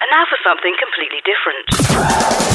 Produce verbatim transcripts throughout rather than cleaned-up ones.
And now for something completely different.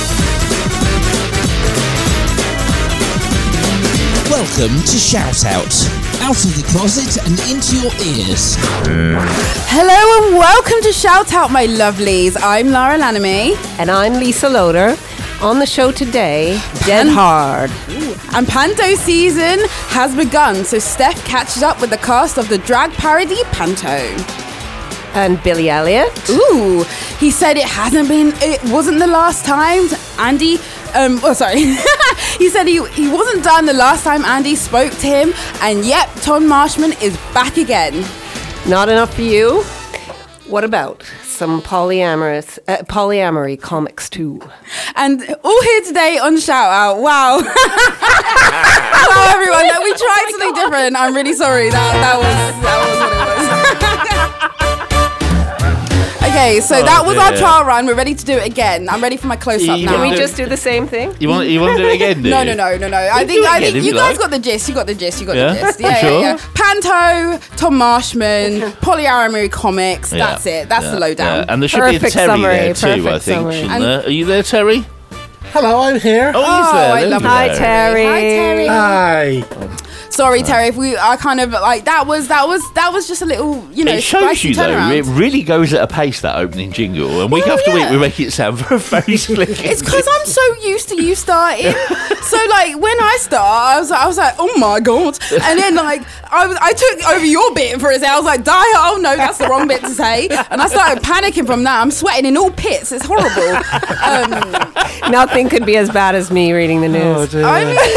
Welcome to Shout Out. Out of the closet and into your ears. Hello and welcome to Shout Out, my lovelies. I'm Lara Lanamy. And I'm Lisa Loader. On the show today, Dead Hard. And Panto season has begun, so Steph catches up with the cast of the drag parody Panto. And Billy Elliot. Ooh, he said it hasn't been, it wasn't the last time Andy, um, oh sorry, he said he, he wasn't done the last time Andy spoke to him, and yep, Tom Marshman is back again. Not enough for you? What about some polyamorous, uh, polyamory comics too? And all here today on Shout Out. Wow. Hello everyone, we tried something different. I'm really sorry, that, that was, that was what it was. Okay, so oh, that was dear. Our trial run. We're ready to do it again. I'm ready for my close-up now. Can we just do the same thing? You want you want to do it again? Do no, you? no, no, no, no. I think I think you guys like. got the gist. You got the gist. You got yeah? the gist. Yeah, sure? yeah, yeah. Panto, Tom Marshman, polyamory comics. Yeah. That's it. That's yeah. the lowdown. Yeah. And there should perfect be a Terry summary, there too. I think. Shouldn't there? Are you there, Terry? Hello, I'm here. Oh, he's oh, there. I love Hi, Terry. Hi, Terry. Hi. Sorry, Terry. If we, I kind of like that was that was that was just a little, you know, it shows you though. Turnaround. It really goes at a pace, that opening jingle, and week well, after yeah. week we make it sound very, very slick. It's because I'm so used to you starting. So like when I start, I was I was like, oh my god, and then like I was I took over your bit for a second. I was like, die! Oh no, that's the wrong bit to say, and I started panicking from that. I'm sweating in all pits. It's horrible. Um, Nothing could be as bad as me reading the news. Oh, I mean,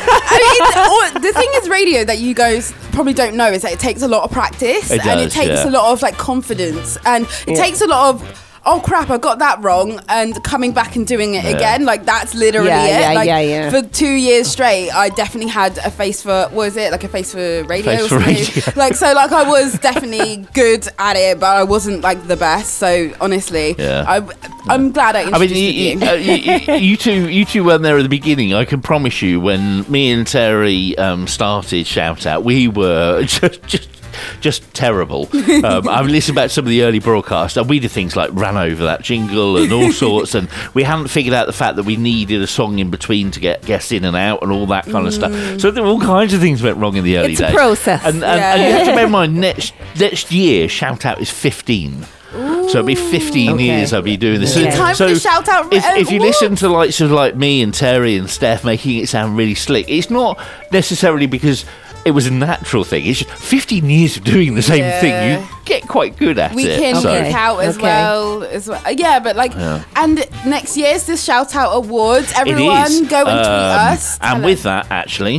I mean, the thing is, radio that you guys probably don't know is that it takes a lot of practice it and does, it takes yeah. a lot of like confidence, and it yeah. takes a lot of oh crap, I got that wrong, and coming back and doing it yeah. again. Like that's literally yeah, it. Yeah, like yeah, yeah. for two years straight, I definitely had a face for what was it like a face for radio? Face or for something? radio. Like so, like I was definitely good at it, but I wasn't like the best. So honestly, yeah. I, I'm glad I I mean, introduced you, you. you, uh, you, you two, you two weren't there at the beginning. I can promise you, when me and Terry um, started Shout Out, we were just, just, just terrible. Um, I've listened back to some of the early broadcasts, and we did things like ran over that jingle and all sorts, and we hadn't figured out the fact that we needed a song in between to get guests in and out and all that kind of Mm. stuff. So there were all kinds of things went wrong in the early It's days. a process. And, and, Yeah. and you have to bear in mind, next next year, Shout Out is fifteen. So it'll be fifteen Okay. years I'll be doing this. Okay. So, Time so for the Shout Out. if, uh, if you what? listen to like sort of like me and Terry and Steph making it sound really slick, it's not necessarily because it was a natural thing. It's just fifteen years of doing the same Yeah. thing. You get quite good at We it. can so. work out as Okay. well, as well. Yeah, but like, Yeah. and next year's the Shout Out Awards. It Everyone, is. go and tweet Um, us. And Tell with us. that, actually.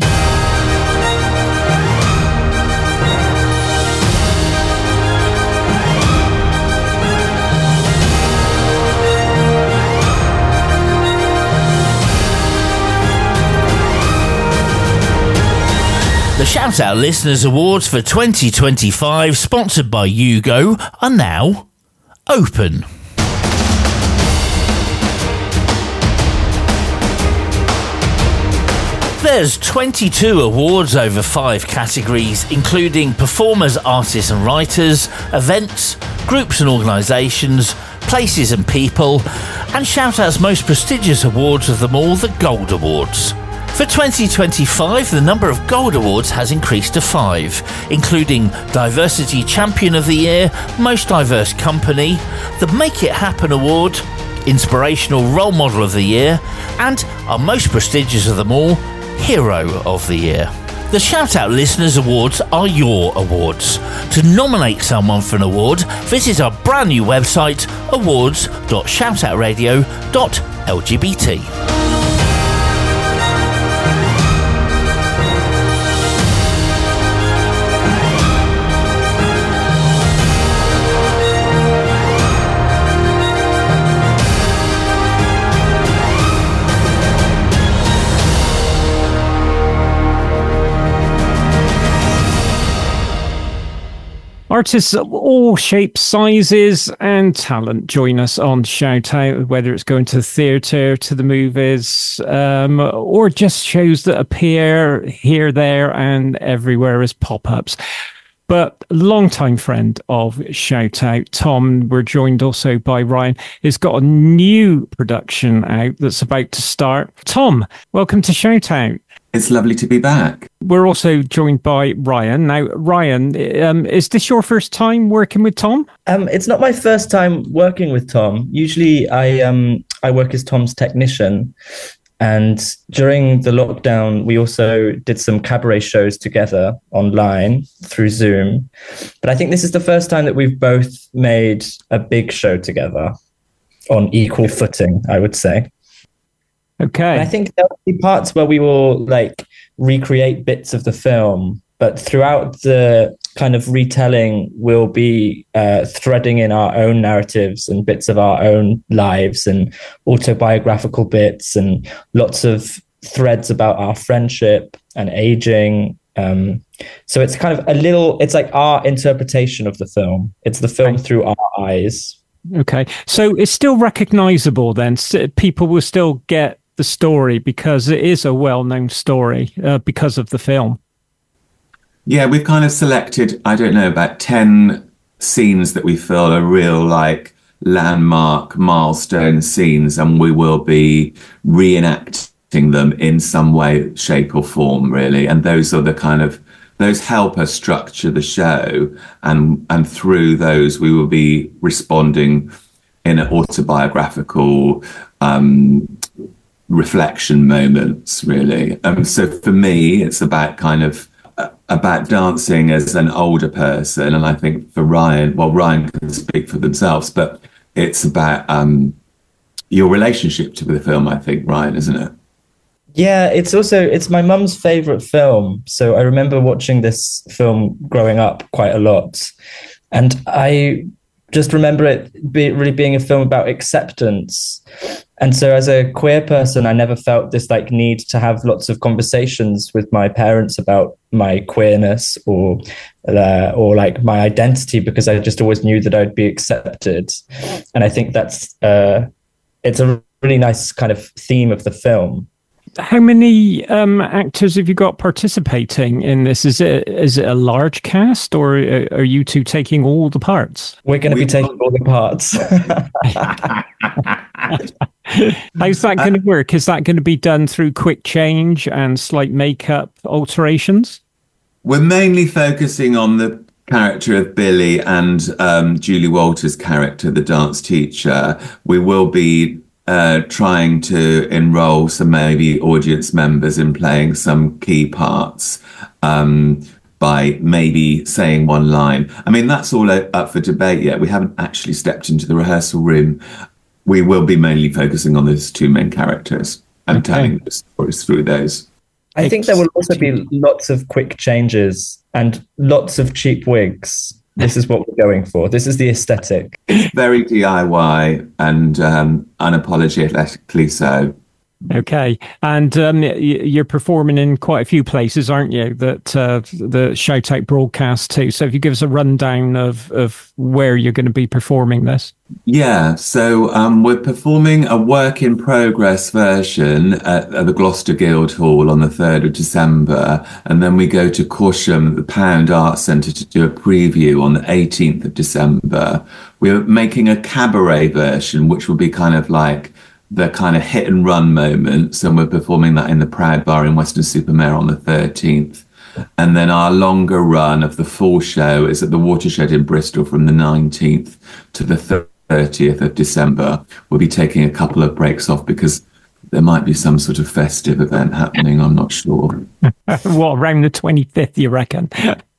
The Shout Out Listeners Awards for twenty twenty-five, sponsored by Yugo, are now open. There's twenty-two awards over five categories, including performers, artists and writers, events, groups and organisations, places and people, and Shout Out's most prestigious awards of them all, the Gold Awards. For twenty twenty-five, the number of Gold Awards has increased to five, including Diversity Champion of the Year, Most Diverse Company, the Make It Happen Award, Inspirational Role Model of the Year, and our most prestigious of them all, Hero of the Year. The Shout Out Listeners Awards are your awards. To nominate someone for an award, visit our brand new website, awards dot shout out radio dot L G B T. Artists of all shapes, sizes, and talent join us on Shout Out, whether it's going to the theatre, to the movies, um, or just shows that appear here, there, and everywhere as pop-ups. but longtime friend of Shout Out, Tom. We're joined also by Ryan. He's got a new production out that's about to start. Tom, welcome to Shout Out. It's lovely to be back. We're also joined by Ryan. Now, Ryan, um, is this your first time working with Tom? Um, it's not my first time working with Tom. Usually I um, I work as Tom's technician. And during the lockdown, we also did some cabaret shows together online through Zoom. But I think this is the first time that we've both made a big show together on equal footing, I would say. Okay. And I think there'll be parts where we will like recreate bits of the film, but throughout the kind of retelling, we'll be uh, threading in our own narratives and bits of our own lives and autobiographical bits and lots of threads about our friendship and aging. Um, so it's kind of a little, it's like our interpretation of the film. It's the film through our eyes. Okay. So it's still recognizable then. S- People will still get the story because it is a well-known story uh, because of the film. Yeah, we've kind of selected, I don't know, about ten scenes that we feel are real, like, landmark, milestone scenes, and we will be reenacting them in some way, shape or form, really. And those are the kind of, those help us structure the show. And, and through those, we will be responding in autobiographical um, reflection moments, really. Um, so for me, it's about kind of, about dancing as an older person, and I think for Ryan, well, Ryan can speak for themselves, but it's about um, your relationship to the film, I think, Ryan, isn't it? Yeah, it's also, it's my mum's favourite film. So I remember watching this film growing up quite a lot. And I just remember it be, really being a film about acceptance. And so as a queer person, I never felt this like need to have lots of conversations with my parents about my queerness or uh, or like my identity, because I just always knew that I'd be accepted. And I think that's uh, it's a really nice kind of theme of the film. How many um, actors have you got participating in this? Is it is it a large cast, or are you two taking all the parts? We're going to be taking all the parts. How's that going to work? Is that going to be done through quick change and slight makeup alterations? We're mainly focusing on the character of Billy and um, Julie Walters' character, the dance teacher. We will be uh, trying to enroll some maybe audience members in playing some key parts um, by maybe saying one line. I mean, that's all up for debate yet. We haven't actually stepped into the rehearsal room. We will be mainly focusing on those two main characters and okay. telling the stories through those. I think there will also be lots of quick changes and lots of cheap wigs. This is what we're going for. This is the aesthetic. It's very D I Y and um, unapologetically so. Okay. And um, you're performing in quite a few places, aren't you, that uh, the Shout Out broadcast too. So if you give us a rundown of, of where you're going to be performing this. Yeah, so um, we're performing a work in progress version at, at the Gloucester Guildhall on the third of December. And then we go to Corsham, the Pound Arts Centre, to do a preview on the eighteenth of December. We're making a cabaret version, which will be kind of like the kind of hit and run moments, and we're performing that in the Proud Bar in Weston-super-Mare on the thirteenth. And then our longer run of the full show is at the Watershed in Bristol from the nineteenth to the thirtieth of December. We'll be taking a couple of breaks off because there might be some sort of festive event happening, I'm not sure. What, around the twenty-fifth, you reckon?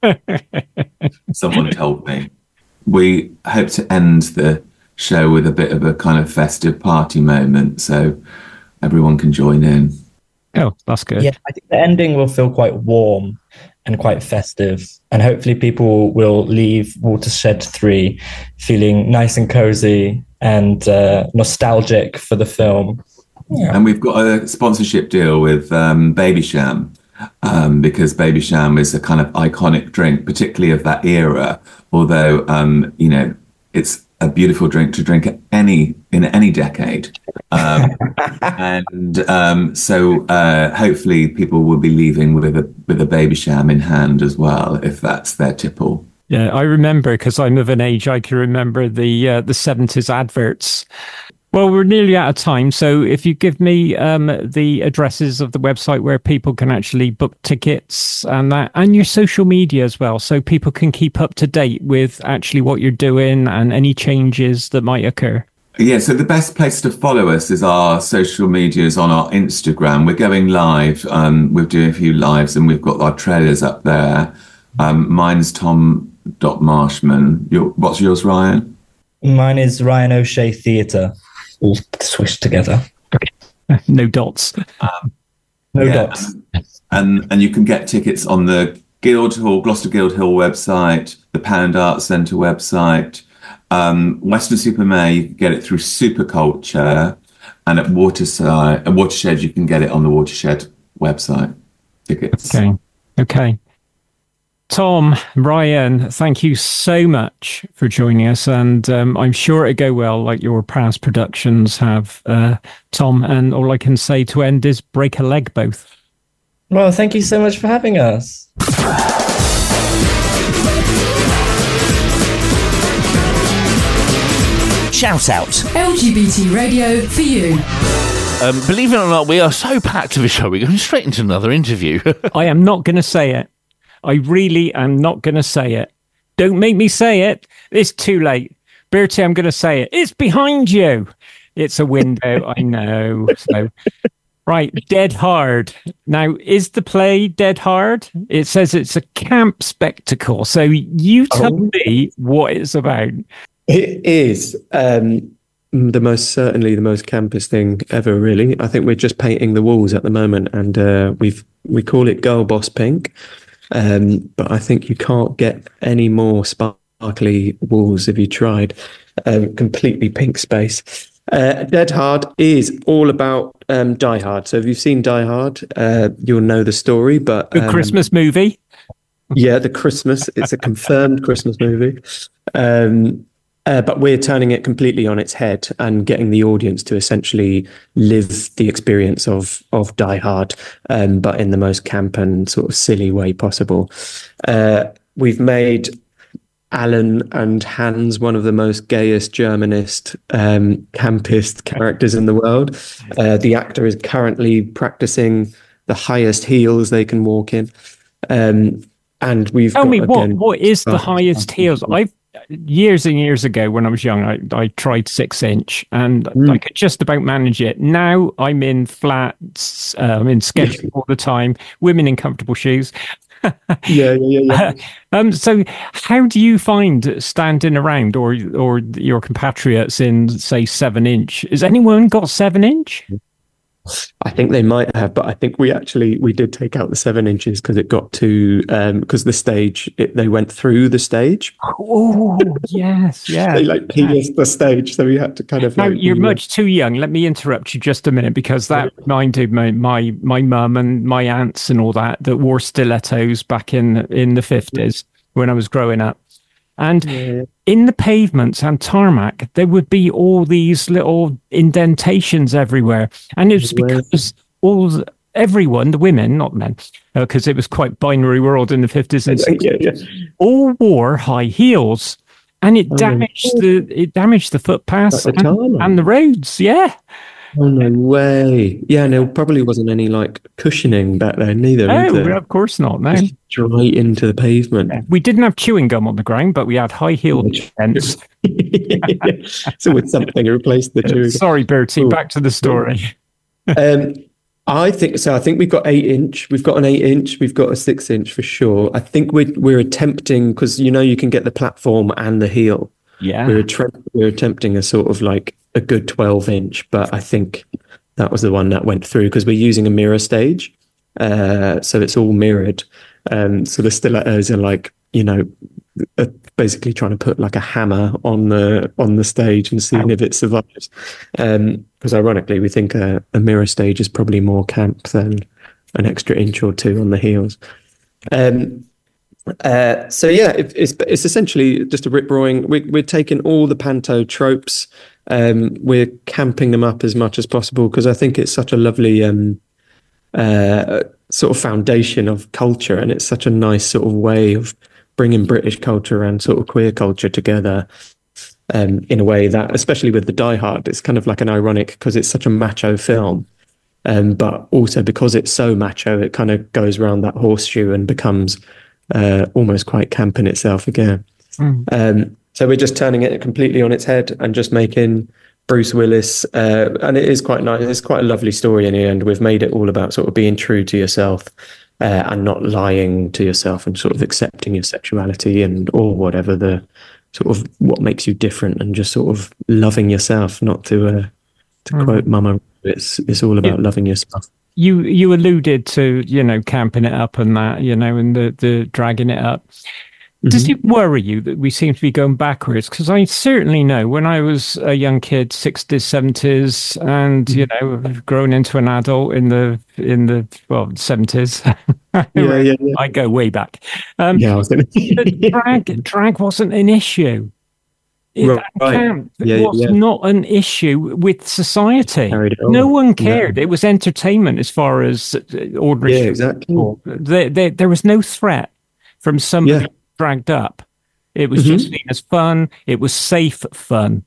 Someone told me. We hope to end the show with a bit of a kind of festive party moment, so everyone can join in. Oh, that's good. Yeah, I think the ending will feel quite warm and quite festive, and hopefully people will leave Watershed three feeling nice and cozy and uh, nostalgic for the film. Yeah. And we've got a sponsorship deal with um, Babycham, um, because Babycham is a kind of iconic drink, particularly of that era, although, um, you know, it's a beautiful drink to drink at any in any decade. Um, and um, so uh, hopefully people will be leaving with a with a Babycham in hand as well, if that's their tipple. Yeah, I remember, because I'm of an age I can remember the uh, the seventies adverts. Well, we're nearly out of time, so if you give me um, the addresses of the website where people can actually book tickets and that, and your social media as well, so people can keep up to date with actually what you're doing and any changes that might occur. Yeah, so the best place to follow us is our social medias on our Instagram. We're going live. Um, we're doing a few lives, and we've got our trailers up there. Um, mine's tom dot marshman. Your, what's yours, Ryan? Mine is Ryan O'Shea Theatre, all swished together. No dots. Um, no yeah. dots. And and you can get tickets on the Guildhall, Gloucester Guildhall website, the Pound Arts Centre website, um, Weston-super-Mare. You can get it through Superculture, and at Waterside, at Watershed, you can get it on the Watershed website. Tickets. Okay. Okay. Tom, Ryan, thank you so much for joining us, and um, I'm sure it'll go well like your past productions have, uh, Tom, and all I can say to end is break a leg both. Well, thank you so much for having us. Shout out. L G B T radio for you. Um, believe it or not, we are so packed of a show, we're going straight into another interview. I am not going to say it. I really am not going to say it. Don't make me say it. It's too late. Bertie, I'm going to say it. It's behind you. It's a window. I know. So, right. Dead Hard. Now, is the play Dead Hard? It says it's a camp spectacle. So you tell Oh. me what it's about. It is um, the most certainly the most campus thing ever. Really, I think we're just painting the walls at the moment, and uh, we've we call it Girl Boss Pink. Um, but I think you can't get any more sparkly walls if you tried. Um, completely pink space. Uh, Dead Hard is all about um, Die Hard. So if you've seen Die Hard, uh, you'll know the story. But The um, Christmas movie. Yeah, the Christmas. It's a confirmed Christmas movie. Um, uh, but we're turning it completely on its head and getting the audience to essentially live the experience of of Die Hard, um, but in the most camp and sort of silly way possible. Uh, we've made Alan and Hans one of the most gayest, Germanist, um, campist characters in the world. Uh, the actor is currently practicing the highest heels they can walk in. Um, and we've Tell got, me what again, what is the oh, highest heels? I've years and years ago when I was young, I, I tried six inch and Mm. I could just about manage it. Now I'm in flats, uh, I'm in sketching all the time. Women in comfortable shoes. yeah, yeah, yeah. yeah. um. So, how do you find standing around, or or your compatriots in say seven inch? Has anyone got seven inch? I think they might have, but I think we actually we did take out the seven inches because it got too um because the stage it, they went through the stage. Oh yes, yeah. They like pierced the stage, so we had to kind of. Now like, you're we- much too young. Let me interrupt you just a minute because that reminded my my my mum and my aunts and all that that wore stilettos back in in the fifties when I was growing up. And Yeah. in the pavements and tarmac, there would be all these little indentations everywhere. And it was Everywhere. because all the- everyone, the women, not men, because it was quite binary world in the fifties and Yeah, sixties, yeah. all wore high heels. And it Oh, damaged the it damaged the footpaths Like the and, tarmac? and the roads. Yeah. Oh no way! Yeah, and there probably wasn't any like cushioning back then neither. was Oh, there? of course not. No. Just straight into the pavement. We didn't have chewing gum on the ground, but we had high heeled fence. So with something to replace the chewing. Sorry, Bertie, Cool. back to the story. Um, I think so. I think we've got eight inch. We've got an eight inch. We've got a six inch for sure. I think we're we're attempting because you know you can get the platform and the heel. Yeah. We're attre- we're attempting a sort of like a good twelve inch, but I think that was the one that went through because we're using a mirror stage, uh, so it's all mirrored. Um, so the stilettos are like you know uh, basically trying to put like a hammer on the on the stage and seeing if it survives. Because ironically, we think a, a mirror stage is probably more camp than an extra inch or two on the heels. Um, Uh, so yeah, it, it's it's essentially just a rip roaring. We, we're taking all the panto tropes, um, we're camping them up as much as possible because I think it's such a lovely um, uh, sort of foundation of culture, and it's such a nice sort of way of bringing British culture and sort of queer culture together. Um, in a way that, especially with the Die Hard, it's kind of like an ironic because it's such a macho film. Um, but also because it's so macho, it kind of goes around that horseshoe and becomes uh, almost quite camp in itself again. Mm. Um, so we're just turning it completely on its head and just making Bruce Willis, uh, and it is quite nice. It's quite a lovely story in the end. We've made it all about sort of being true to yourself uh, and not lying to yourself and sort of accepting your sexuality and or whatever the sort of what makes you different, and just sort of loving yourself. Not to uh, to mm. quote Mama, it's it's all about yeah. loving yourself. You you alluded to, you know, camping it up and that, you know, and the the dragging it up. Does mm-hmm. it worry you that we seem to be going backwards? Because I certainly know when I was a young kid, sixties, seventies, and you know, grown into an adult in the in the well seventies. yeah, yeah, yeah. I go way back. Um, yeah, I was gonna... drag drag wasn't an issue. It, right. Camp yeah, was yeah. not an issue with society. No one cared. No. It was entertainment as far as ordinary. Yeah, exactly. There, there, there was no threat from somebody yeah. dragged up. It was mm-hmm. just seen as fun. It was safe fun.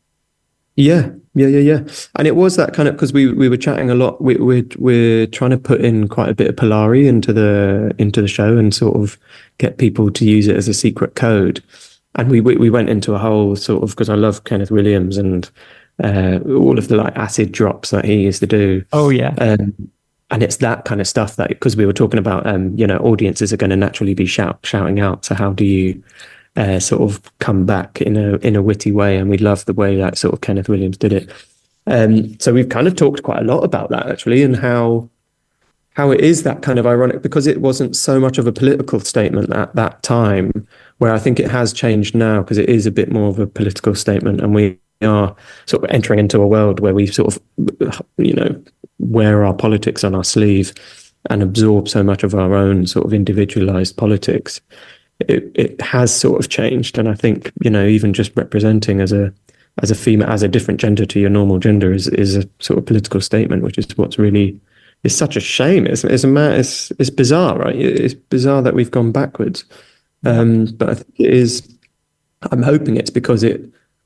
Yeah, yeah, yeah, yeah. And it was that kind of, because we we were chatting a lot. We, we're we're trying to put in quite a bit of Polari into the into the show and sort of get people to use it as a secret code. And we, we we went into a whole sort of, because I love Kenneth Williams and uh, all of the like acid drops that he used to do. Oh yeah. Um, and it's that kind of stuff that, because we were talking about, um, you know, audiences are going to naturally be shout, shouting out. So how do you uh, sort of come back in a in a witty way? And we love the way that sort of Kenneth Williams did it. Um, so we've kind of talked quite a lot about that actually, and how how it is that kind of ironic, because it wasn't so much of a political statement at that time, where I think it has changed now, because it is a bit more of a political statement, and we are sort of entering into a world where we sort of, you know, wear our politics on our sleeve and absorb so much of our own sort of individualized politics. It, it has sort of changed, and I think, you know, even just representing as a as a female, as a different gender to your normal gender, is is a sort of political statement, which is what's really. It's such a shame. It's it's a it's it's bizarre, right? It's bizarre that we've gone backwards. Um, but I think it is. I'm hoping it's because it,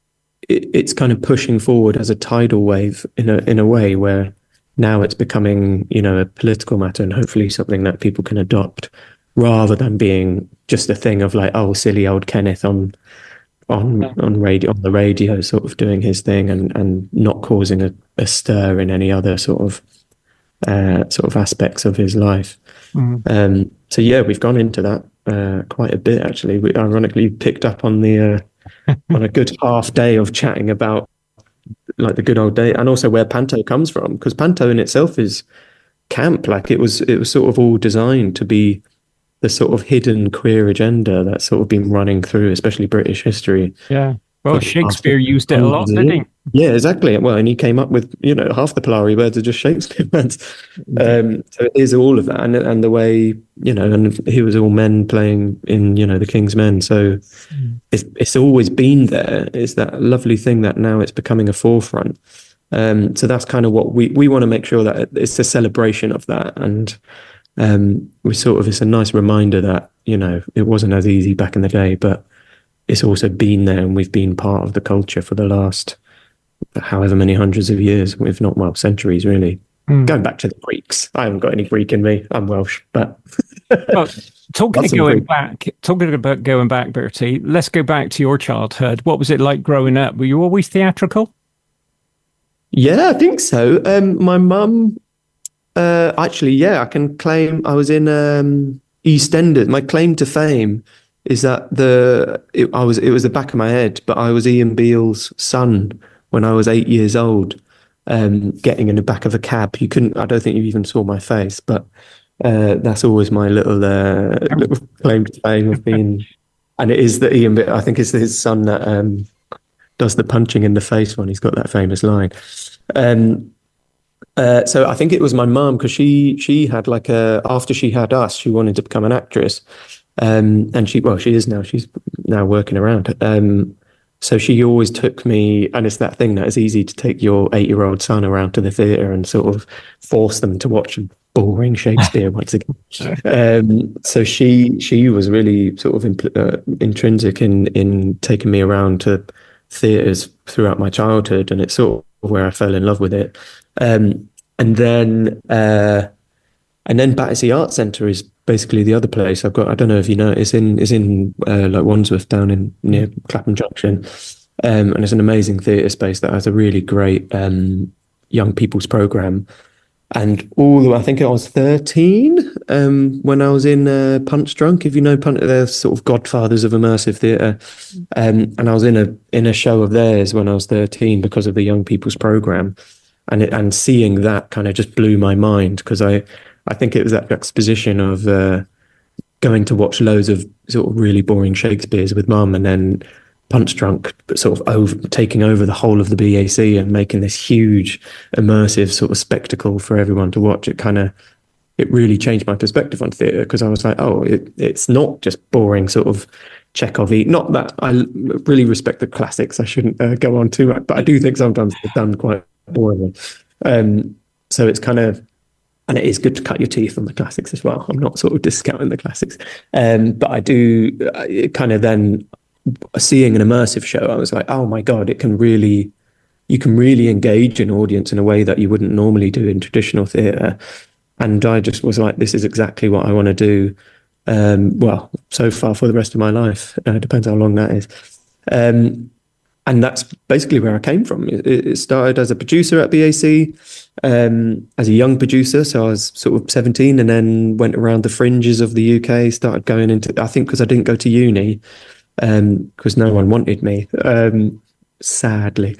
it it's kind of pushing forward as a tidal wave in a in a way where now it's becoming, you know, a political matter, and hopefully something that people can adopt, rather than being just a thing of like, oh, silly old Kenneth on on yeah. on radio on the radio, sort of doing his thing and and not causing a, a stir in any other sort of. Uh, sort of aspects of his life. Mm. Um, so yeah, we've gone into that uh, quite a bit actually. We ironically picked up on the uh, on a good half day of chatting about like the good old day, and also where Panto comes from, because Panto in itself is camp. Like it was, it was sort of all designed to be the sort of hidden queer agenda that's sort of been running through, especially British history. Yeah. Well, Shakespeare used it a lot, didn't he? Yeah, exactly. Well, and he came up with, you know, half the Polari words are just Shakespeare words. Um, so it is all of that. And, and the way, you know, and he was all men playing in, you know, The King's Men. So mm. it's it's always been there. It's that lovely thing that now it's becoming a forefront. Um, so that's kind of what we, we want to make sure that it's a celebration of that. And um, we sort of, it's a nice reminder that, you know, it wasn't as easy back in the day, but it's also been there, and we've been part of the culture for the last however many hundreds of years, if not, well, centuries, really. Mm. Going back to the Greeks. I haven't got any Greek in me. I'm Welsh, but... well, talking, going back, talking about going back, Bertie, let's go back to your childhood. What was it like growing up? Were you always theatrical? Yeah, I think so. Um, my mum... Uh, actually, yeah, I can claim I was in um, EastEnders. My claim to fame... is that the it, I was it was the back of my head, but I was Ian Beale's son when I was eight years old, um, getting in the back of a cab. You couldn't. I don't think you even saw my face, but uh, that's always my little, uh, little claim to fame of being. And it is that Ian. I think it's his son that um, does the punching in the face when he's got that famous line. Um, uh, so I think it was my mum, because she she had like a after she had us, she wanted to become an actress. Um, and she, well, she is now. She's now working around. Um, so she always took me, and it's that thing that is easy to take your eight-year-old son around to the theatre and sort of force them to watch boring Shakespeare once again. Um, so she she was really sort of impl- uh, intrinsic in in taking me around to theatres throughout my childhood, and it's sort of where I fell in love with it. Um, and then uh, and then Battersea Arts Centre is basically the other place I've got. I don't know if you know, it's in is in uh, like Wandsworth, down in near Clapham Junction, um, and it's an amazing theatre space that has a really great um, young people's programme. And all the, I think I was thirteen um, when I was in uh, Punch Drunk. If you know Punch, they're sort of godfathers of immersive theatre, um, and I was in a in a show of theirs when I was thirteen because of the young people's programme, and it, and seeing that kind of just blew my mind, because I. I think it was that exposition of uh, going to watch loads of sort of really boring Shakespeares with mum, and then Punch Drunk sort of over, taking over the whole of the B A C and making this huge immersive sort of spectacle for everyone to watch. It kind of, it really changed my perspective on theatre, because I was like, oh, it, it's not just boring sort of Chekhov. Not that I really respect the classics. I shouldn't uh, go on too much, but I do think sometimes they're done quite boringly. Um, so it's kind of, and it is good to cut your teeth on the classics as well. I'm not sort of discounting the classics. Um, but I do it kind of then seeing an immersive show, I was like, oh my God, it can really, you can really engage an audience in a way that you wouldn't normally do in traditional theatre. And I just was like, this is exactly what I want to do. Um, well, so far for the rest of my life. Uh, depends how long that is. Um, And that's basically where I came from. It, it started as a producer at B A C, um, as a young producer. So I was sort of seventeen, and then went around the fringes of the U K, started going into, I think because I didn't go to uni, because um, no one wanted me, um, sadly.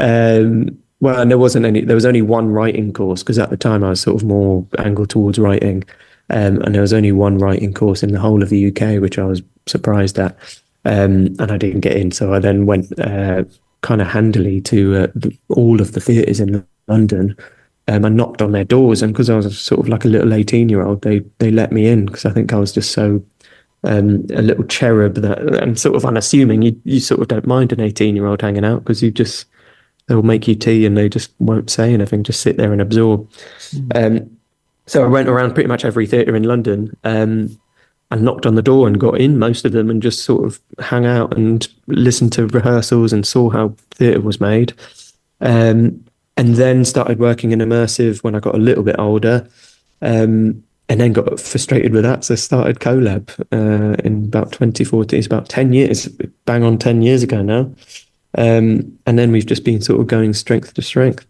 Um, well, and there wasn't any, there was only one writing course, because at the time I was sort of more angled towards writing. Um, and there was only one writing course in the whole of the U K, which I was surprised at. Um, and I didn't get in, so I then went uh, kind of handily to uh, the, all of the theatres in London, um, and knocked on their doors. And because I was sort of like a little eighteen-year-old, they they let me in, because I think I was just so um, a little cherub that, and sort of unassuming. You you sort of don't mind an eighteen-year-old hanging out, because you just, they'll make you tea and they just won't say anything, just sit there and absorb. Mm. Um, so I went around pretty much every theatre in London. Um, and knocked on the door and got in most of them, and just sort of hung out and listened to rehearsals and saw how theatre was made. Um, and then started working in immersive when I got a little bit older, um, and then got frustrated with that. So started CoLab uh, in about twenty fourteen. It's about ten years, bang on ten years ago now. Um, and then we've just been sort of going strength to strength.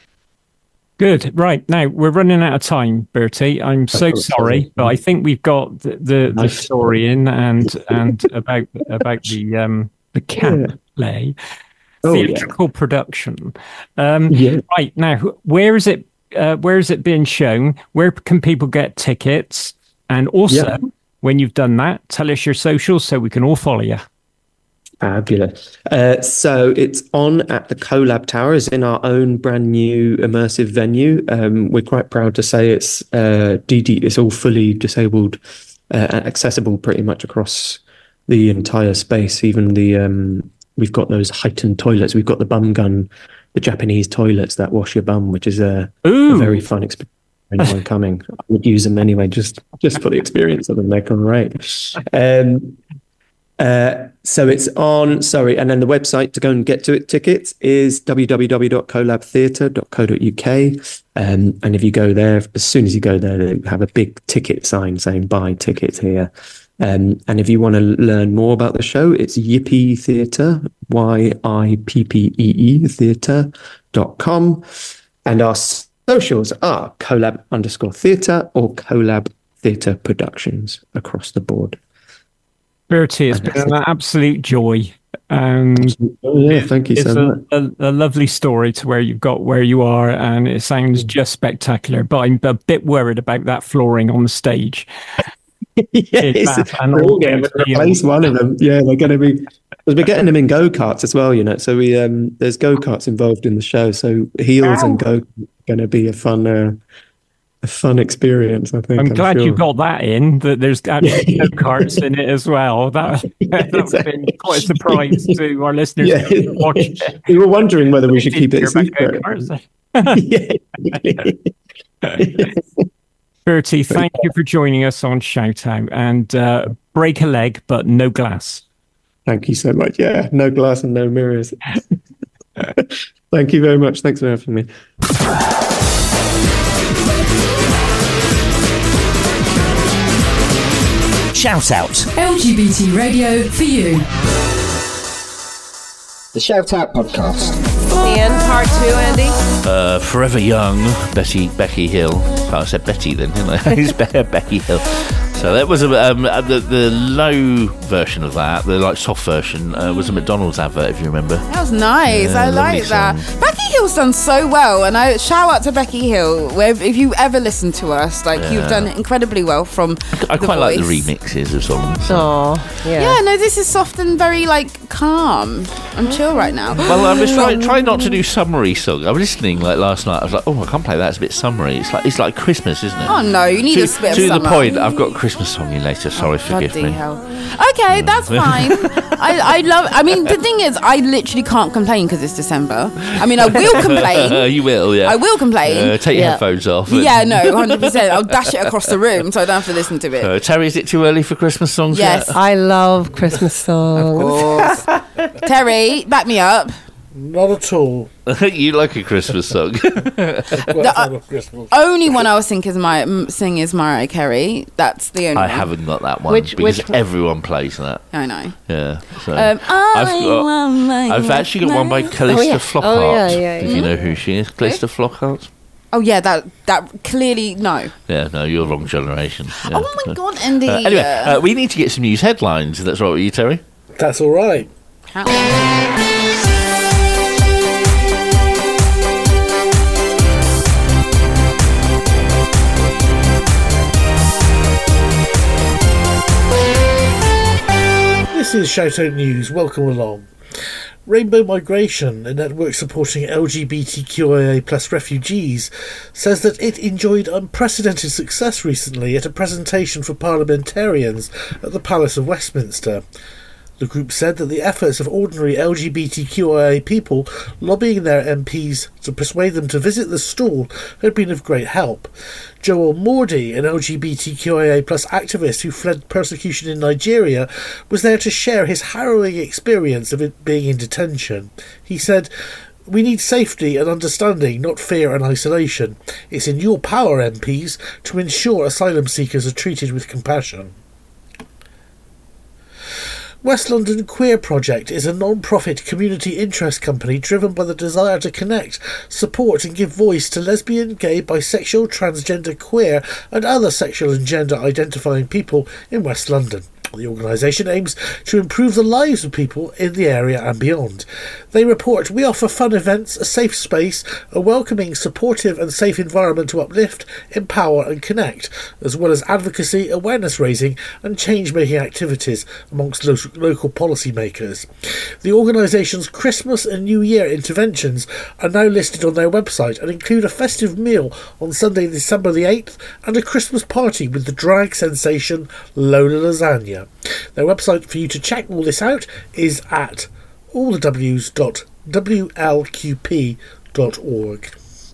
Good. Right. Now, we're running out of time, Bertie. I'm so sorry, but I think we've got the, the, the story in, and and about about the um the camp play, oh, theatrical yeah. production. Um, yeah. Right. Now, where is it uh, where is it being shown? Where can people get tickets? And also, yeah. when you've done that, tell us your socials so we can all follow you. Fabulous. Uh, so it's on at the CoLab Towers, in our own brand new immersive venue. Um, we're quite proud to say it's uh, D D. It's all fully disabled, uh, accessible pretty much across the entire space. Even the um, we've got those heightened toilets. We've got the bum gun, the Japanese toilets that wash your bum, which is a, a very fun experience. Anyone coming, I would use them anyway, just just for the experience of them. They're great. Um, Uh, so it's on, sorry, and then the website to go and get to it tickets is w w w dot colab theatre dot co dot u k. Um, and if you go there, as soon as you go there, they have a big ticket sign saying buy tickets here. Um, and if you want to learn more about the show, it's Yippee Theatre, Y I P P E E theatre dot com. And our socials are colab underscore theatre or colab theatre productions across the board. Bertie, it's been an absolute joy. And oh, yeah, thank you it's so a, much. A, a lovely story to where you've got where you are, and it sounds just spectacular. But I'm a bit worried about that flooring on the stage. Yes, we're all going to replace one of them. Yeah, they're going to be, because we're getting them in go-karts as well, you know. So we um, there's go-karts involved in the show. So heels Ow. and go are going to be a fun, uh, a fun experience, I think. I'm, I'm glad sure. you got that in, that there's actually go-karts in it as well. That, that would have been quite a surprise to our listeners. Yeah. Who watched it. We were wondering whether we should keep it Hear about secret. go-karts. Yeah. Bertie, thank you for joining us on Shout Out, and uh, break a leg, but no glass. Thank you so much. Yeah, no glass and no mirrors. Thank you very much. Thanks for having me. Shout Out. L G B T radio for you. The Shout Out podcast. The end, part two, Andy. Uh, Forever Young, Betty Becky Hill. Oh, I said Betty then, didn't I? It's Be- Becky Hill. So that was a, um, the, the low version of that, the like soft version, uh, was a McDonald's advert, if you remember. That was nice. Yeah, I lovely like that. song. Becky Hill's done so well, and I shout out to Becky Hill. Where if you ever listen to us, like Yeah. you've done incredibly well from. I the quite like the voice. remixes of songs. Oh, yeah. Yeah, no, this is soft and very like calm. I'm chill right now. Well, I was trying try not to do summery song. I was listening like last night. I was like, oh, I can't play that. It's a bit summery. It's like it's like Christmas, isn't it? Oh no, you need to, a bit of to summer. the point. I've got a Christmas song in later. Sorry, forgive Bloody me. hell. Okay, that's fine. I, I love. I mean, the thing is, I literally can't complain because it's December. I mean, I will complain. you will, yeah. I will complain. Uh, take your Yeah. headphones off. and- Yeah, no, one hundred percent. I'll dash it across the room so I don't have to listen to it. Uh, Terry, is it too early for Christmas songs Yes. yet? I love Christmas songs. Terry, back me up. Not at all. You like a Christmas song. Quite The, fan uh, of Christmas. only one I was thinking is my m- sing is Mariah Carey. That's the only I one. haven't got that one Which- because which- everyone plays that. I know. Yeah. So Um, I've I got. want my I've actually got one by Callista Oh, yeah. Flockhart. Oh, yeah, yeah, If yeah. you know who she is, Callista Flockhart. Oh yeah, that that clearly no. Yeah, no, you're wrong generation. Yeah. Oh my god, Andy. Uh, anyway, uh, we need to get some news headlines. That's right with you, Terry. That's all right. This is Shout Out News. Welcome along. Rainbow Migration, a network supporting L G B T Q I A plus refugees, says that it enjoyed unprecedented success recently at a presentation for parliamentarians at the Palace of Westminster. The group said that the efforts of ordinary L G B T Q I A people lobbying their M Ps to persuade them to visit the stall had been of great help. Joel Mordi, an L G B T Q I A plus activist who fled persecution in Nigeria, was there to share his harrowing experience of it being in detention. He said, "We need safety and understanding, not fear and isolation. It's in your power, M Ps, to ensure asylum seekers are treated with compassion." West London Queer Project is a non-profit community interest company driven by the desire to connect, support and give voice to lesbian, gay, bisexual, transgender, queer and other sexual and gender identifying people in West London. The organisation aims to improve the lives of people in the area and beyond. They report, "We offer fun events, a safe space, a welcoming, supportive and safe environment to uplift, empower and connect, as well as advocacy, awareness raising and change-making activities amongst lo- local policymakers." The organisation's Christmas and New Year interventions are now listed on their website and include a festive meal on Sunday, December the eighth and a Christmas party with the drag sensation Lola Lasagna. Their website for you to check all this out is at all the w's dot w l q p dot org.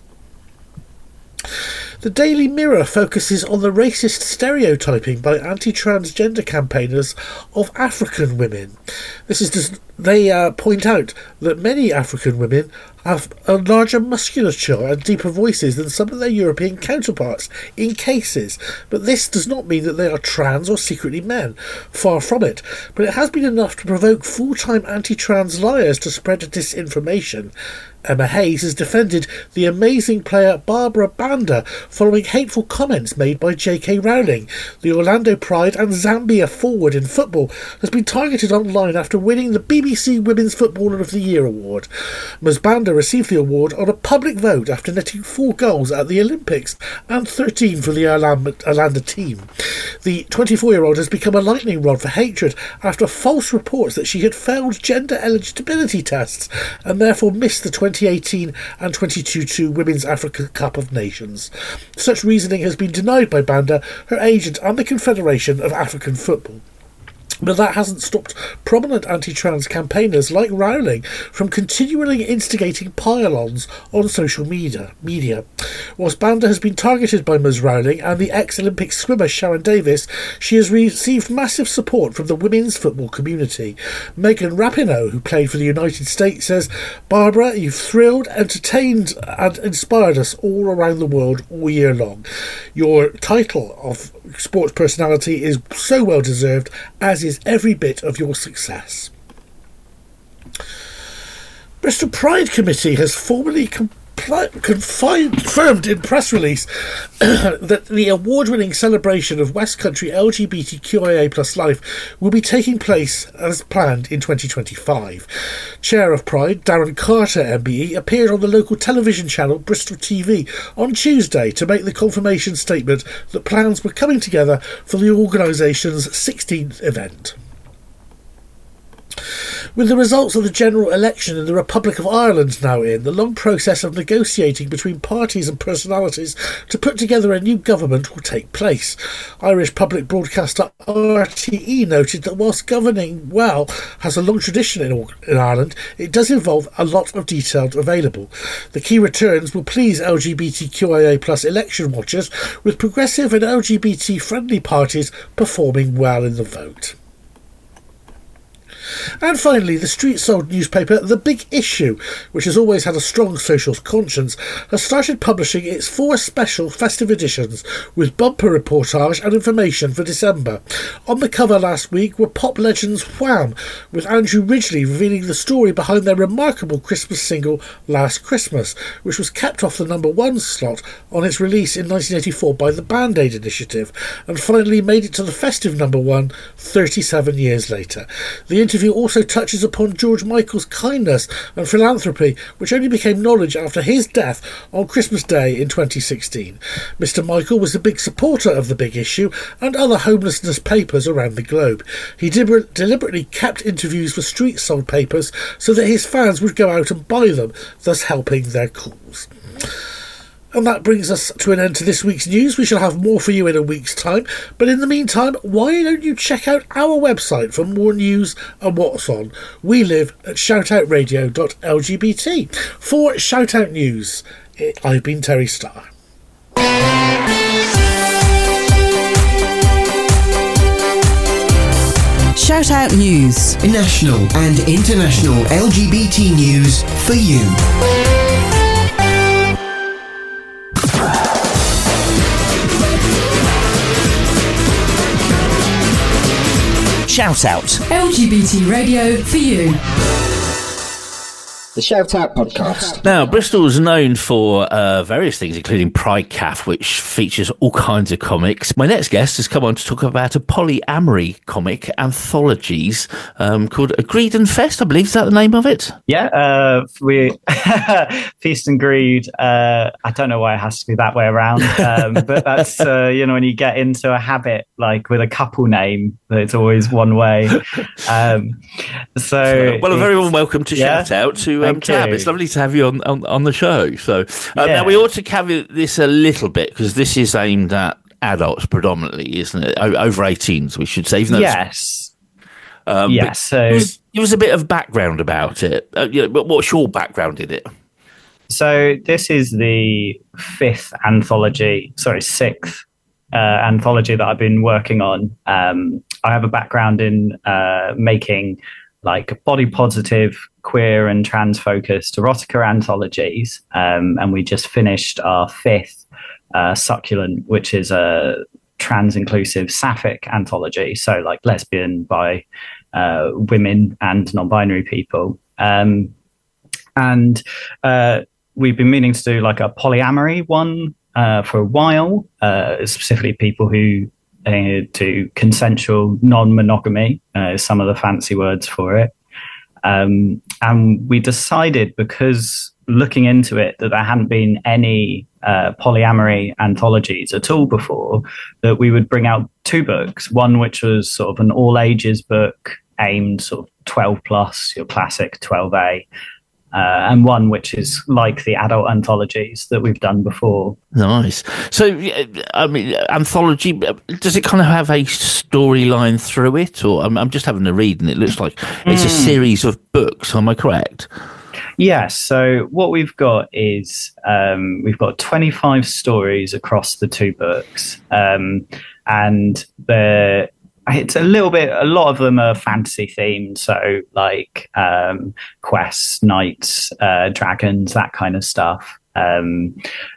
The Daily Mirror focuses on the racist stereotyping by anti-transgender campaigners of African women. This is just, they uh, point out that many African women have a larger musculature and deeper voices than some of their European counterparts in cases, but this does not mean that they are trans or secretly men. Far from it, but it has been enough to provoke full-time anti-trans liars to spread disinformation. Emma Hayes has defended the amazing player Barbara Banda following hateful comments made by J K Rowling. The Orlando Pride and Zambia forward in football has been targeted online after winning the B B B C Women's Footballer of the Year award. Mazbanda received the award on a public vote after netting four goals at the Olympics and thirteen for the Irlanda team. The twenty-four-year-old has become a lightning rod for hatred after false reports that she had failed gender eligibility tests and therefore missed the twenty eighteen and twenty twenty-two Women's Africa Cup of Nations. Such reasoning has been denied by Banda, her agent and the Confederation of African Football. But that hasn't stopped prominent anti-trans campaigners like Rowling from continually instigating pile-ons on social media. media. Whilst Banda has been targeted by Ms Rowling and the ex-Olympic swimmer Sharon Davis, she has received massive support from the women's football community. Megan Rapinoe, who played for the United States, says, "Barbara, you've thrilled, entertained and inspired us all around the world all year long. Your title of sports personality is so well deserved, as is every bit of your success." Bristol Pride Committee has formally compli- confirmed in press release that the award-winning celebration of West Country L G B T Q I A plus life will be taking place as planned in twenty twenty-five. Chair of Pride, Darren Carter M B E, appeared on the local television channel Bristol T V on Tuesday to make the confirmation statement that plans were coming together for the organisation's sixteenth event. With the results of the general election in the Republic of Ireland now in, the long process of negotiating between parties and personalities to put together a new government will take place. Irish public broadcaster R T E noted that whilst governing well has a long tradition in, in Ireland, it does involve a lot of detail available. The key returns will please L G B T Q I A plus election watchers, with progressive and L G B T friendly parties performing well in the vote. And finally, the street-sold newspaper The Big Issue, which has always had a strong social conscience, has started publishing its four special festive editions with bumper reportage and information for December. On the cover last week were pop legends Wham, with Andrew Ridgeley revealing the story behind their remarkable Christmas single Last Christmas, which was kept off the number one slot on its release in nineteen eighty-four by the Band Aid Initiative, and finally made it to the festive number one thirty-seven years later. The interview also touches upon George Michael's kindness and philanthropy, which only became knowledge after his death on Christmas Day in twenty sixteen. Mister Michael was a big supporter of The Big Issue and other homelessness papers around the globe. He de- deliberately kept interviews for street-sold papers so that his fans would go out and buy them, thus helping their cause. And that brings us to an end to this week's news. We shall have more for you in a week's time. But in the meantime, why don't you check out our website for more news and what's on? We live at shoutout radio dot L G B T. For Shoutout News, I've been Terry Starr. Shoutout News. National and international L G B T news for you. Shout Out. L G B T radio for you. The Shout Out podcast. Now, Bristol is known for uh, various things, including Pride Calf, which features all kinds of comics. My next guest has come on to talk about a polyamory comic anthologies um, called Greed and Fest, I believe. Is that the name of it? Yeah, uh, we Feast and Greed. Uh, I don't know why it has to be that way around, um, but that's, uh, you know, when you get into a habit, like with a couple name, it's always one way. Um, so, well, a very warm welcome to yeah, Shout Out to um, Tab. you. It's lovely to have you on, on, on the show. So uh, Yeah. now we ought to caveat this a little bit because this is aimed at adults predominantly, isn't it? O- over eighteens, we should say. Even though it's- Yes. Um, Yes, but so- give us, give us a bit of background about it. Uh, you know, but what's your background in it? So this is the fifth anthology, sorry, sixth uh, anthology that I've been working on. Um, I have a background in uh, making like body positive, queer and trans focused erotica anthologies. Um, and we just finished our fifth uh, Succulent, which is a trans inclusive sapphic anthology. So like lesbian, bi, uh, women and non-binary people. Um, and uh, we've been meaning to do like a polyamory one uh, for a while, uh, specifically people who uh, do consensual non-monogamy, uh, is some of the fancy words for it. Um, and we decided, because looking into it, that there hadn't been any uh, polyamory anthologies at all before, that we would bring out two books, one which was sort of an all ages book aimed sort of twelve plus, your classic twelve A, uh, and one which is like the adult anthologies that we've done before. Nice. So, I mean, anthology, does it kind of have a storyline through it? Or I'm, I'm just having a read and it looks like it's mm. a series of books, am I correct? Yes. So what we've got is um, we've got twenty-five stories across the two books, um, and they're it's a little bit, a lot of them are fantasy themed. So like um, quests, knights, uh, dragons, that kind of stuff. Um,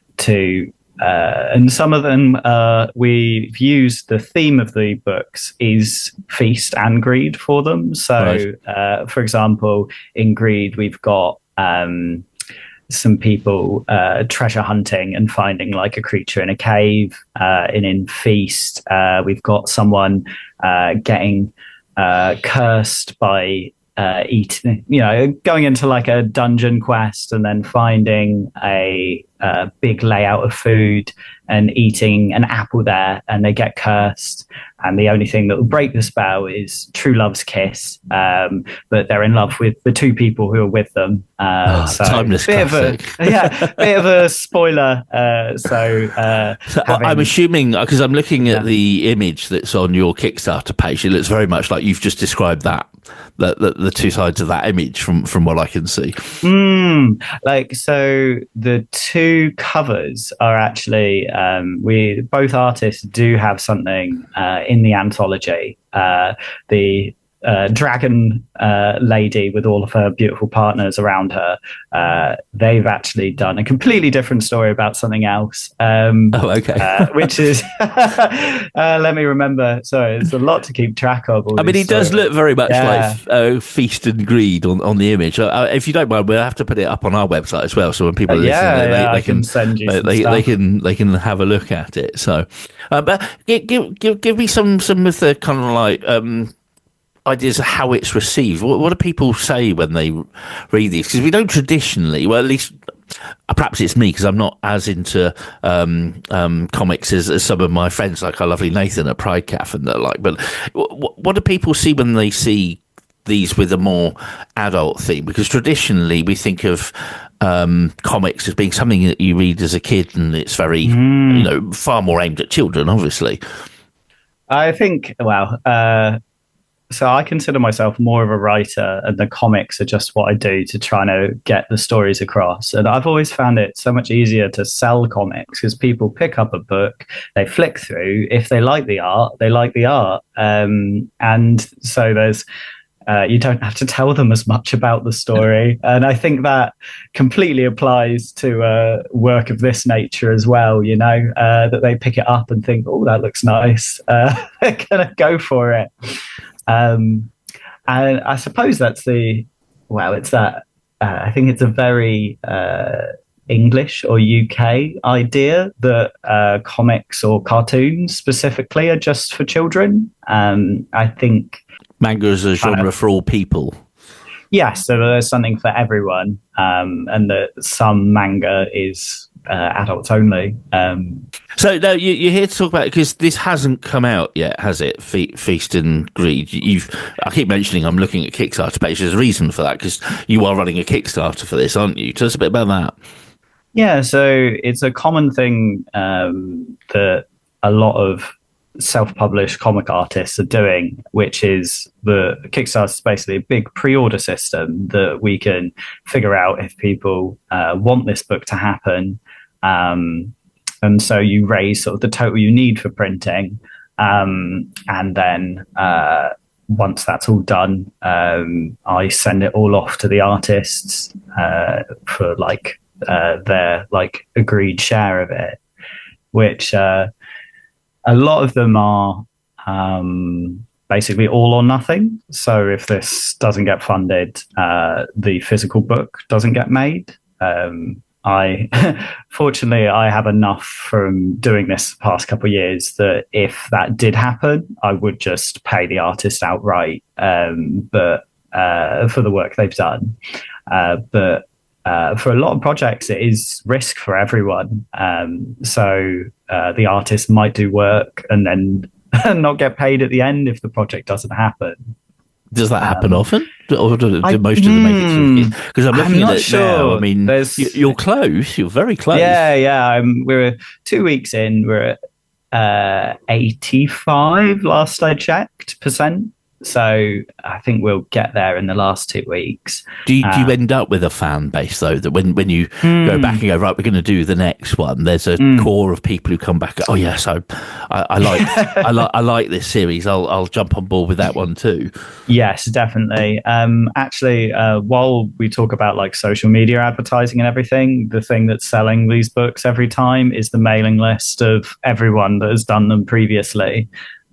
to uh, and some of them uh, we've used the theme of the books is feast and greed for them. So, right. uh, for example, in Greed, we've got um, some people uh, treasure hunting and finding like a creature in a cave. Uh, and in Feast, uh, we've got someone uh, getting uh, cursed by uh, eating, you know, going into like a dungeon quest and then finding a, a big layout of food and eating an apple there, and they get cursed. And the only thing that will break the spell is true love's kiss. Um, but they're in love with the two people who are with them. Uh, oh, so timeless bit classic. Of a, yeah, bit of a spoiler. Uh, so, uh, so having, I'm assuming, because I'm looking at yeah. the image that's on your Kickstarter page, it looks very much like you've just described that. The, the, the two sides of that image from, from what I can see. Mm, like, so the two covers are actually, um, we both artists do have something uh, in the anthology. Uh, the uh, dragon uh, lady with all of her beautiful partners around her, uh, they've actually done a completely different story about something else. Um, oh, okay. uh, which is, uh, let me remember. Sorry, it's a lot to keep track of. I mean, it does stories. look very much Yeah. like uh, Feast and Greed on, on the image. Uh, if you don't mind, we'll have to put it up on our website as well, so when people Uh, listen, yeah, they, yeah, they I can, can send you they, some they, stuff. they can they can have a look at it. So, uh, but give, give give give me some some of the kind of like. Um, ideas of how it's received. What, what do people say when they read these? Because we don't traditionally, well, at least perhaps it's me because I'm not as into um, um, comics as, as some of my friends, like our lovely Nathan at Pride Calf and the like. But what, what do people see when they see these with a more adult theme? Because traditionally we think of um, comics as being something that you read as a kid, and it's very, mm. you know, far more aimed at children, obviously. I think, well, uh, so I consider myself more of a writer, and the comics are just what I do to try to get the stories across. And I've always found it so much easier to sell comics because people pick up a book, they flick through. If they like the art, they like the art. Um, and so there's, uh, you don't have to tell them as much about the story. And I think that completely applies to uh, work of this nature as well, you know, uh, that they pick it up and think, oh, that looks nice. Uh, they're going to go for it. Um, and I suppose that's the, well, it's that, uh, I think it's a very uh, English or U K idea that uh, comics or cartoons specifically are just for children. Um, I think manga is a genre uh, for all people. Yes, so there's something for everyone, um, and that some manga is uh, adults only. Um, so now you, you're here to talk about, because this hasn't come out yet, has it? Fe- Feast and Greed. You've, I keep mentioning I'm looking at Kickstarter page. There's a reason for that, because you are running a Kickstarter for this, aren't you? Tell us a bit about that. Yeah, so it's a common thing um, that a lot of self-published comic artists are doing, which is the Kickstarter is basically a big pre-order system that we can figure out if people uh, want this book to happen. Um, and so you raise sort of the total you need for printing. Um, and then uh, once that's all done, um, I send it all off to the artists uh, for like uh, their like agreed share of it, which uh, a lot of them are um, basically all or nothing. So if this doesn't get funded, uh, the physical book doesn't get made. Um, I, fortunately, I have enough from doing this the past couple of years that if that did happen, I would just pay the artist outright. Um, but uh, for the work they've done. Uh, but uh, for a lot of projects, it is risk for everyone. Um, so uh, the artist might do work and then not get paid at the end if the project doesn't happen. Does that happen Um, often? Or do, do I- most of them make it? Hmm, Because I'm I'm looking not at it sure. now. I mean, There's- you- you're close. You're very close. Yeah, yeah. Um, we're two weeks in. We're at uh, eighty-five last I checked percent. So I think we'll get there in the last two weeks. Do you, do you Uh, end up with a fan base though? That when, when you Hmm. go back and go, right, we're going to do the next one. There's a Hmm. core of people who come back. Oh yeah, so I, I like I like I like this series. I'll I'll jump on board with that one too. Yes, definitely. Um, actually, uh, while we talk about like social media advertising and everything, the thing that's selling these books every time is the mailing list of everyone that has done them previously.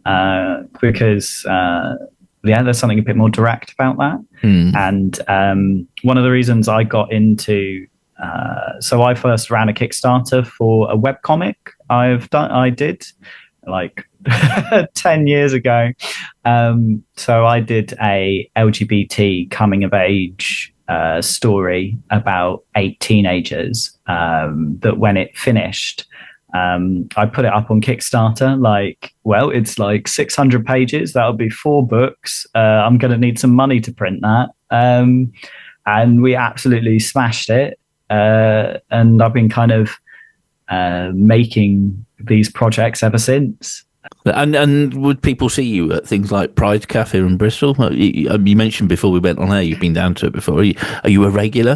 Uh, because uh, yeah, there's something a bit more direct about that. Hmm. And um, one of the reasons I got into, uh, so I first ran a Kickstarter for a webcomic I've done, I did like ten years ago. Um, so I did a L G B T coming of age uh, story about eight teenagers um, that when it finished, Um, I put it up on Kickstarter. Like, well, it's like six hundred pages. That'll be four books. Uh, I'm going to need some money to print that. Um, and we absolutely smashed it. Uh, and I've been kind of uh, making these projects ever since. And and would people see you at things like Pride Cafe in Bristol? You, you mentioned before we went on air, you've been down to it before. Are you, are you a regular?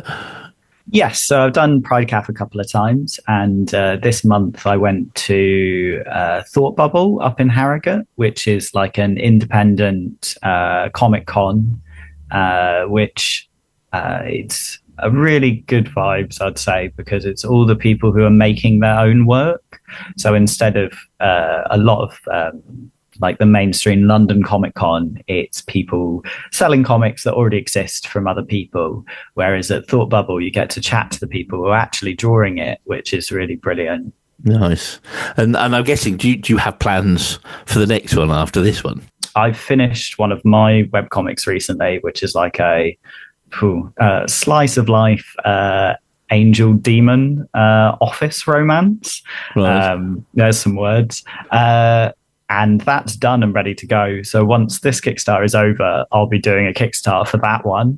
Yes, so I've done Pride Cafe a couple of times, and uh, this month I went to uh, Thought Bubble up in Harrogate, which is like an independent uh, Comic Con, uh, which uh, it's a really good vibes, I'd say, because it's all the people who are making their own work. So instead of uh, a lot of um, like the mainstream London Comic Con, it's people selling comics that already exist from other people. Whereas at Thought Bubble, you get to chat to the people who are actually drawing it, which is really brilliant. Nice. And and I'm guessing, do you, do you have plans for the next one after this one? I've finished one of my webcomics recently, which is like a phew, uh, slice of life uh, angel demon uh, office romance. Right. Um, there's some words. Uh, And that's done and ready to go. So once this Kickstarter is over, I'll be doing a Kickstarter for that one.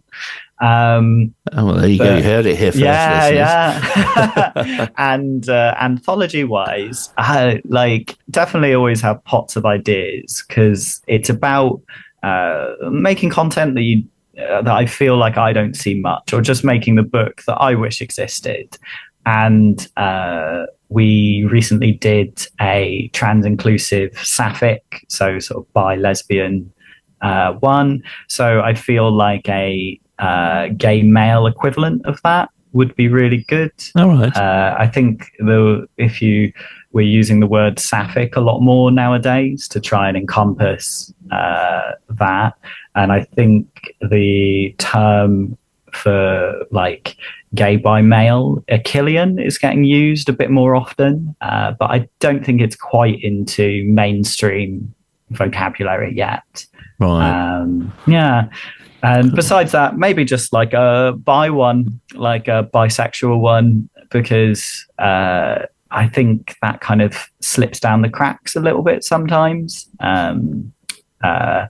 Um, oh, well, there you go. You heard it here first. Yeah, listeners. yeah. and uh, anthology-wise, I like definitely always have pots of ideas because it's about uh, making content that you uh, that I feel like I don't see much, or just making the book that I wish existed. And uh, we recently did a trans-inclusive sapphic, so sort of bi, lesbian uh, one. So I feel like a uh, gay male equivalent of that would be really good. All right. Uh, I think the if you we're using the word sapphic a lot more nowadays to try and encompass uh, that, and I think the term for like gay by male Achillean is getting used a bit more often, uh, but I don't think it's quite into mainstream vocabulary yet. Right. Um, yeah. And besides that, maybe just like a bi one, like a bisexual one, because uh, I think that kind of slips down the cracks a little bit sometimes. Um, uh,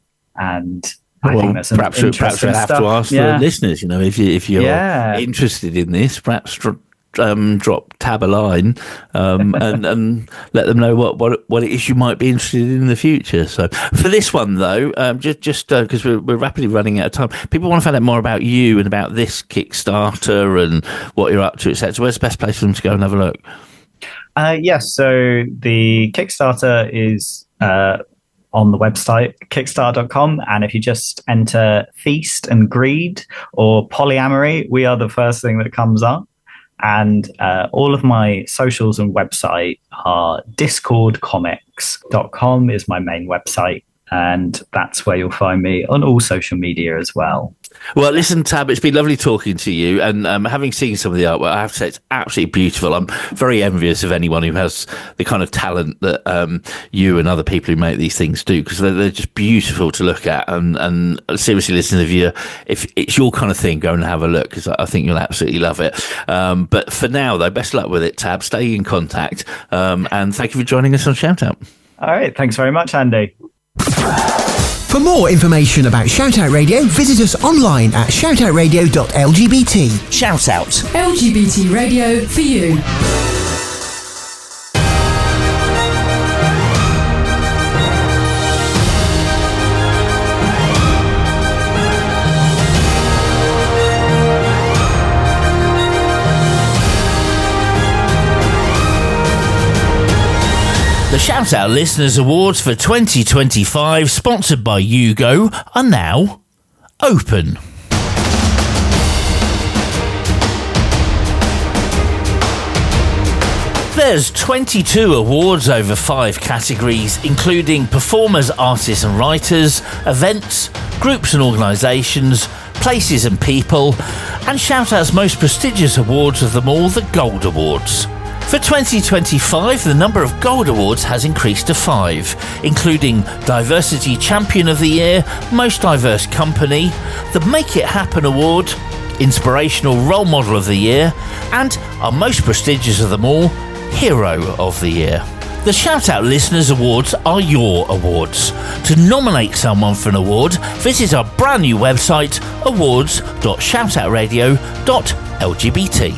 and I well, think that's an perhaps, perhaps we'll have stuff. to ask Yeah. the listeners, you know, if, you, if you're Yeah. interested in this, perhaps dr- um, drop Tab a line um, and, and let them know what, what what it is you might be interested in in the future. So for this one, though, um, just just because uh, we're, we're rapidly running out of time, people want to find out more about you and about this Kickstarter and what you're up to, et cetera. Where's the best place for them to go and have a look? Uh, yes, so the Kickstarter is uh, on the website, kickstarter dot com. And if you just enter Feast and Greed or Polyamory, we are the first thing that comes up. And uh, all of my socials and website are discord comics dot com is my main website. and that's where you'll find me on all social media as well. Well, listen, Tab, it's been lovely talking to you. And um, having seen some of the artwork, I have to say it's absolutely beautiful. I'm very envious of anyone who has the kind of talent that um, you and other people who make these things do, because they're, they're just beautiful to look at. And, and seriously, listen, if, you, if it's your kind of thing, go and have a look, because I think you'll absolutely love it. Um, but for now, though, best luck with it, Tab. Stay in contact. Um, and thank you for joining us on Shout Out. All right. Thanks very much, Andy. For more information about Shout Out Radio, visit us online at shout out radio dot l g b t. Shout Out. L G B T radio for you. The Shout Out Listeners Awards for twenty twenty-five, sponsored by Yugo, are now open. There's twenty-two awards over five categories, including performers, artists and writers, events, groups and organisations, places and people, and Shout Out's most prestigious awards of them all, the Gold Awards. For twenty twenty-five, the number of Gold Awards has increased to five, including Diversity Champion of the Year, Most Diverse Company, the Make It Happen Award, Inspirational Role Model of the Year, and our most prestigious of them all, Hero of the Year. The Shout Out Listeners Awards are your awards. To nominate someone for an award, visit our brand new website, awards dot shout out radio dot l g b t.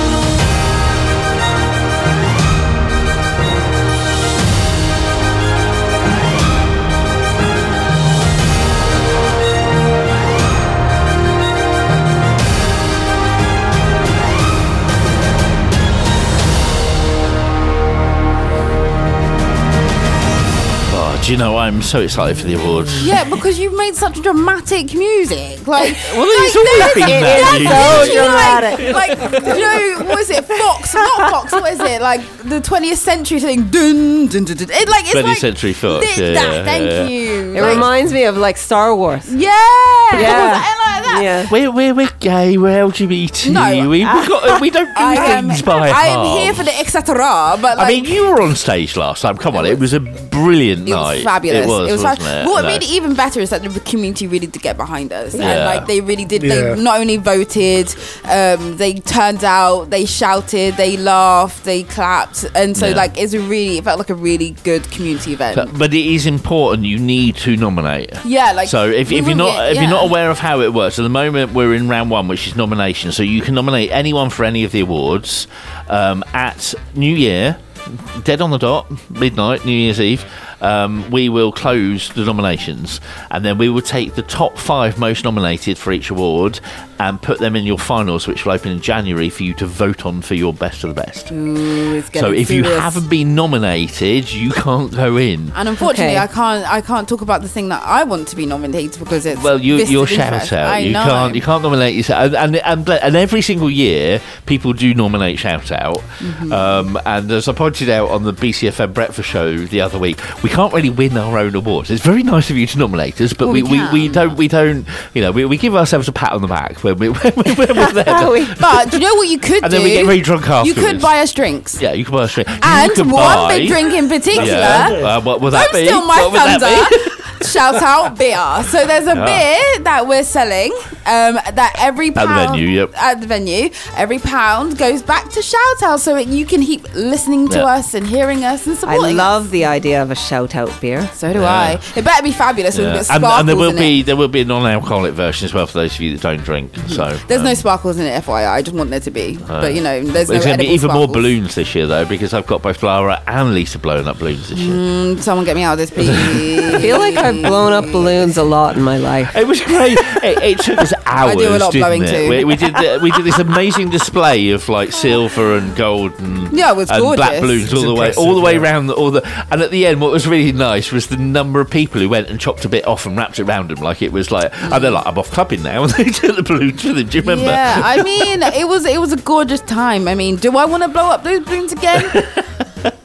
Do you know, I'm so excited for the awards. Yeah, because you've made such dramatic music. Like, well, it's like, always been that. So dramatic. Like, like, you know, what is it? Fox, not Fox. What is it? Like the twentieth century thing. Dun dun dun dun. It, like, it's twentieth like, century Fox. Th- yeah, that, yeah, thank yeah. you. It Like, reminds me of like Star Wars. Yeah. Yeah. I like that. Yeah. We're, we're, we're gay, we're L G B T. No, we, we've got, we don't do I am, things by I half. am here for the et cetera. But like, I mean, you were on stage last time. Come on, it was a brilliant it night. was fabulous. It was, it was wasn't fab- it? What No. made it even better is that the community really did get behind us, Yeah. and like they really did. Yeah. They not only voted, um, they turned out, they shouted, they laughed, they clapped, and so Yeah. like it's a really, it felt like a really good community event. But, but it is important. You need to nominate. Yeah, like So if, we if you're will not get- if yeah. you're not aware of how it works, at the moment we're in round one, which is nomination. So you can nominate anyone for any of the awards um, at New Year, dead on the dot, midnight, New Year's Eve. Um, we will close the nominations, and then we will take the top five most nominated for each award and put them in your finals, which will open in January for you to vote on for your best of the best. Ooh, it's So getting if you serious. haven't been nominated, you can't go in. And unfortunately, Okay. I can't. I can't talk about the thing that I want to be nominated because it's Well, you, vested you're interest. shout out. I You know. can't. You can't nominate yourself. And and, and and every single year, people do nominate shout out. Mm-hmm. Um, and as I pointed out on the B C F M breakfast show the other week, we can't really win our own awards. It's very nice of you to nominate us, but Well, we, we we, can. we don't we don't you know we, we give ourselves a pat on the back when we when, we- when we're there. But do you know what you could And do? then we get very drunk You afterwards. could buy us drinks. Yeah, you can buy a drink. You And can one buy- big drink in particular. Yeah. Uh, what would that Don't be? steal my What would that thunder. Shout out beer. So there's a Yeah. beer that we're selling. Um, that every the pound venue, yep. at the venue, every pound goes back to shout out, so that you can keep listening to Yeah. us and hearing us and I supporting love us. the idea of a shout out beer. So do Yeah. I. It better be fabulous. With a Yeah. bit of And, sparkles and there will in be it. there will be a non-alcoholic version as well for those of you that don't drink. So There's um, no sparkles in it, F Y I. I just want there to be. Uh, but you know, there's There's no going to be edible even more sparkles. balloons this year, though, because I've got both Lara and Lisa blowing up balloons this year. Mm, someone get me out of this, please. I feel like I've blown up balloons a lot in my life. It was great. it, it took us hours. I do a lot of didn't blowing it? too. We, we did the, we did this amazing display of like silver and gold and, Yeah, it was and black gorgeous. balloons all It's the way impressive, all the way yeah. around. The, all the and at the end, what was really nice was the number of people who went and chopped a bit off and wrapped it around them, like it was like, and they're like, I'm off clubbing now, and they took the balloons with them. Do you remember? Yeah, I mean, it was it was a gorgeous time. I mean, do I want to blow up those balloons again? No, I'm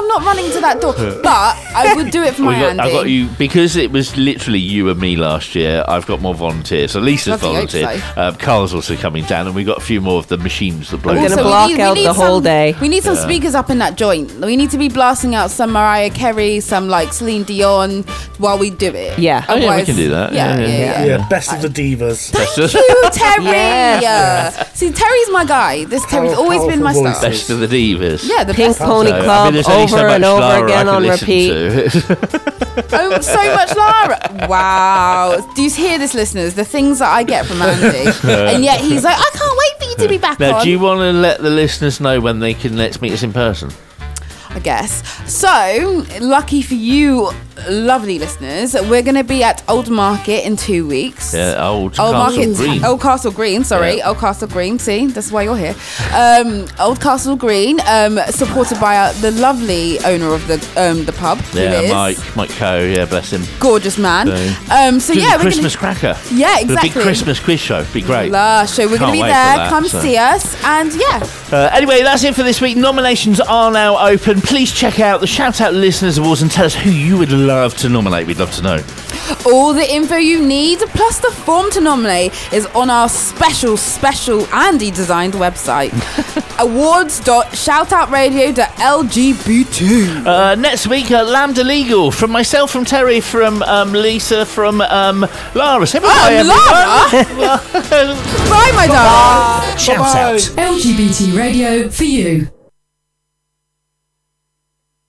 not running to that door, but I would do it for my We got, Andy. I've got you because it was literally you and me last year. I've got more volunteers. So Lisa's Bloody hope volunteered. so. Um, Carl's also coming down, and we got a few more of the machines that blow. I'm going to Also, we block need- we out need the whole some- day. We need some Yeah. speakers up in that joint. We need to be blasting out some Mariah Carey, some like Celine Dion while we do it. Yeah. Oh, yeah, we Otherwise- can do that. Yeah, Yeah, yeah, yeah, yeah. Yeah, best of the divas. That's Thank just- you, Terry. Yes. Yeah. See, Terry's my guy. This Terry's Power- always been my powerful star. voices. Best of the divas. Yeah, the Pink best. Pony So, I Club mean, there's only over so much and over Lara I again can on listen repeat. to. Oh, so much Lara. Wow. Do you hear this, listeners? The things that I get from Andy. And yet he's like, I can't wait for you to be back Now, on. do you want to let the listeners know when they can let's meet us in person? I guess. So, lucky for you, lovely listeners, we're going to be at Old Market in two weeks. Yeah, old, Old Castle Market, Green. Old Castle Green, sorry, Yeah. Old Castle Green. See, that's why you're here. Um, Old Castle Green, um, supported by uh, the lovely owner of the um, the pub. who Yeah, is Mike, Mike Coe. Yeah, bless him. gorgeous man. So- Um, so Do yeah, the we're Christmas gonna, cracker. Yeah, The big exactly. Christmas quiz show. Be great. Lush. So we're going Can't to be wait for there. that, Come so. see us, and yeah. Uh, anyway, that's it for this week. Nominations are now open. Please check out the Shout Out Listeners Awards and tell us who you would love to nominate. We'd love to know. All the info you need, plus the form to nominate, is on our special, special Andy designed website. awards dot shoutoutradio dot L G B T. Uh, next week, uh, Lambda Legal. From myself, from Terry, from um, Lisa, from um, Lara. Say bye, Oh, everyone. Bye, my darling. Shout out. L G B T radio for you.